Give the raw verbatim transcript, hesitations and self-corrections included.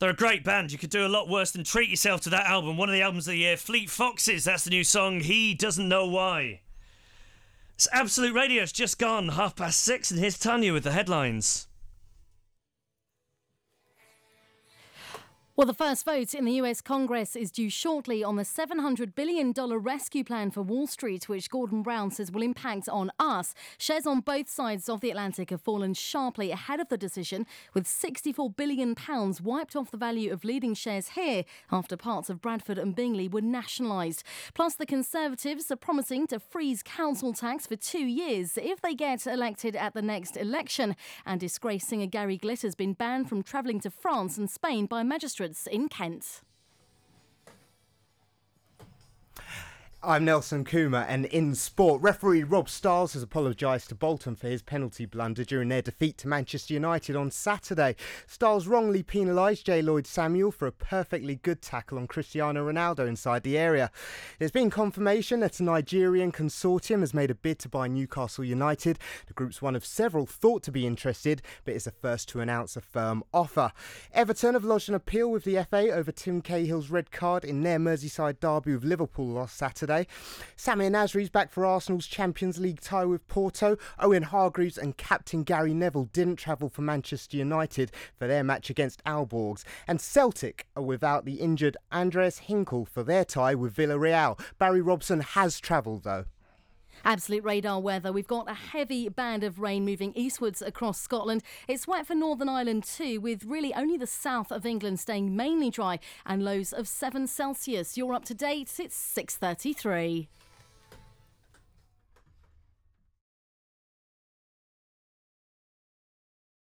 They're a great band. You could do a lot worse than treat yourself to that album. One of the albums of the year, Fleet Foxes. That's the new song, He Doesn't Know Why. It's Absolute Radio. It's just gone half past six, and here's Tanya with the headlines. Well, the first vote in the U S Congress is due shortly on the seven hundred billion dollars rescue plan for Wall Street, which Gordon Brown says will impact on us. Shares on both sides of the Atlantic have fallen sharply ahead of the decision, with sixty-four billion pounds wiped off the value of leading shares here after parts of Bradford and Bingley were nationalised. Plus, the Conservatives are promising to freeze council tax for two years if they get elected at the next election. And disgraced singer Gary Glitter has been banned from travelling to France and Spain by magistrates in Kent. I'm Nelson Coomer, and in sport, referee Rob Stiles has apologised to Bolton for his penalty blunder during their defeat to Manchester United on Saturday. Stiles wrongly penalised J. Lloyd Samuel for a perfectly good tackle on Cristiano Ronaldo inside the area. There's been confirmation that a Nigerian consortium has made a bid to buy Newcastle United. The group's one of several thought to be interested, but is the first to announce a firm offer. Everton have lodged an appeal with the F A over Tim Cahill's red card in their Merseyside derby with Liverpool last Saturday. Samir Nasri's back for Arsenal's Champions League tie with Porto. Owen Hargreaves and captain Gary Neville didn't travel for Manchester United for their match against Aalborg. And Celtic are without the injured Andreas Hinkle for their tie with Villarreal. Barry Robson has travelled though. Absolute radar weather. We've got a heavy band of rain moving eastwards across Scotland. It's wet for Northern Ireland too, with really only the south of England staying mainly dry and lows of seven Celsius. You're up to date. It's six thirty-three.